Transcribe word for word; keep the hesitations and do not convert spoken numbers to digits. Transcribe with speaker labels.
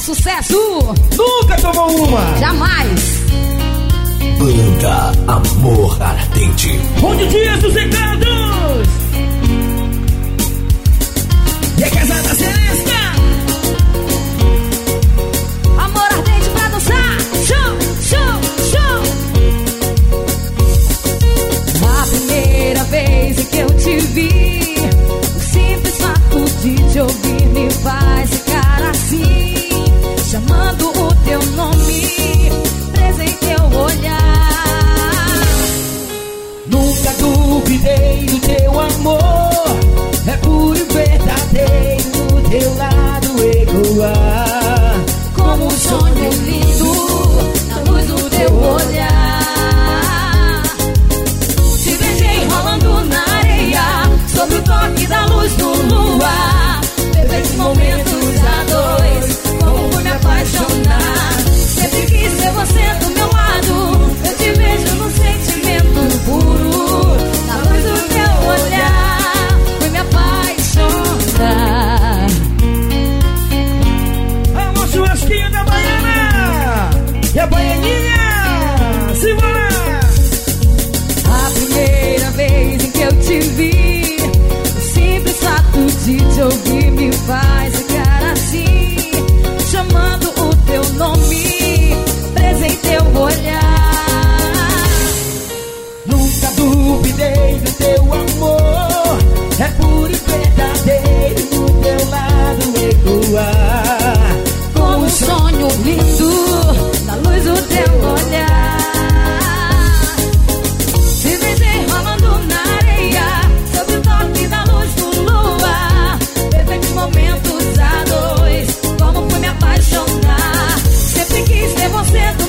Speaker 1: sucesso.
Speaker 2: Nunca tomou uma.
Speaker 1: Jamais.
Speaker 3: Banda Amor Ardente.
Speaker 2: Bom dia, sossegados. E a casada Celesta.
Speaker 1: Amor ardente pra dançar. Show, show, show. A primeira vez em que eu te vi, o simples fato de te ouvir me faz ficar assim, chamando o teu nome, preso em teu olhar.
Speaker 2: Nunca duvidei do teu amor, é puro e verdadeiro, do teu lado ecoar
Speaker 1: como um sonho lindo na luz do teu olhar. Te beijei rolando na areia, sob o toque da luz do luar. Perfeitos momentos a dois, como fui me apaixonar. Sempre quis ser você do meu lado, eu te vejo no sentimento puro, na luz do teu olhar, fui me apaixonar.
Speaker 2: Alô, churrasquinho da Baiana e a Baianinha, simbora!
Speaker 1: A primeira vez em que eu te vi, o simples fato de te ouvir me faz ficar assim, chamando o teu nome, preso em teu olhar.
Speaker 2: Nunca duvidei do teu amor, é puro e verdadeiro, do teu lado ecoar
Speaker 1: Como um sonho lindo na luz do teu olhar. Te beijei rolando na areia, sob o toque da luz do luar. Perfeitos momentos a dois, como fui me apaixonar. Sempre quis ter você do